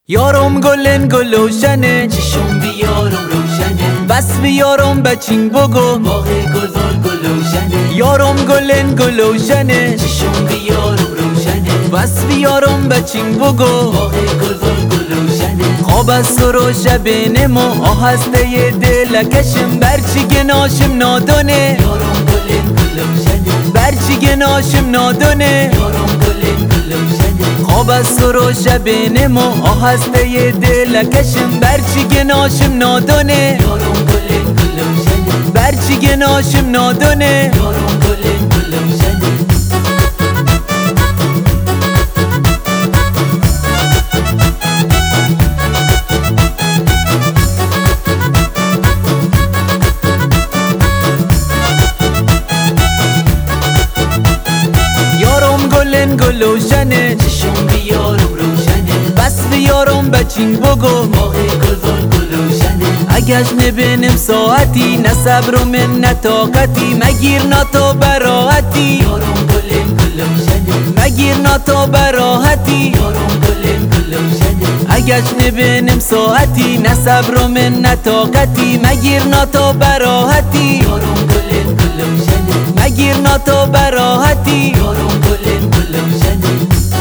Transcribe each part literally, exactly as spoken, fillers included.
یارم گلن گلوشنه، چشم بیارم روشنه، بس بیارم بچین بگم باغ گلزار گلوشنه. یارم گلن گلوشنه، چشم بیارم روشنه، بس بیارم بچین بگم باغ گلزار گلوشنه. خواب است و شب نمو آهسته دلکشم، برچی گناشم نادانه، یارم گلن گلوشنه، برچی گناشم نادانه. یارم گلن گلوشنه، خواب است و شب نمو آهسته دلکشم، برچی گناشم نادانه، یارم گلن گلوشنه، برچی گناشم نادانه. یارم گلن گلوشنه. یارم گلن گلوشنه، چشم بیارم روشنه، بس بیارم بچین بگم باغ گلزار گلوشنه. اگش نبینم ساعتی، نه صبر و من نه طاقتی، مگیر ناتا براحتی، یارم گلن گلوشنه، مگیر ناتا براحتی. یارم گلن گلوشنه، اگش نبینم ساعتی، نه صبر و من نه طاقتی، مگیر ناتا براحتی، یارم گلن گلوشنه، مگیر ناتا براحتی. یارم گلن گلوشنه.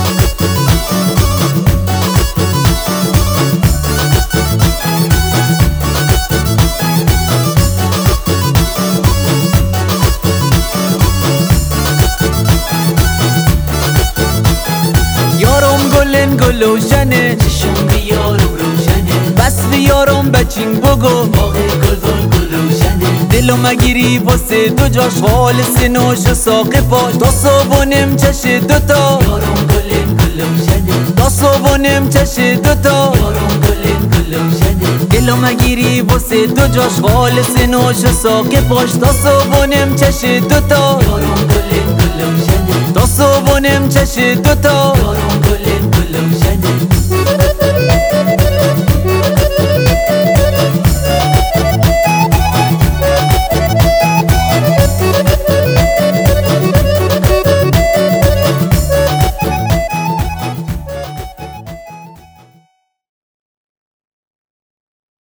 یارم گلن گلوشنه، چشم بیارم روشنه، بس بیارم بچین بگم باغ گلزار گلوشنه. دلو مگیری واسه دو جاش، خالص نوش و ساقه پاش، تا صابونم چش دوتا، یارم گلن گلوشنه، تا صابونم چش دوتا. یارم گلن گلوشنه، دلو مگیری واسه دو جاش، خالص نوش و ساقه پاش، تا صابونم چش دوتا، یارم گلن گلوشنه، تا صابونم چش دوتا. یارم گلن گلوشنه.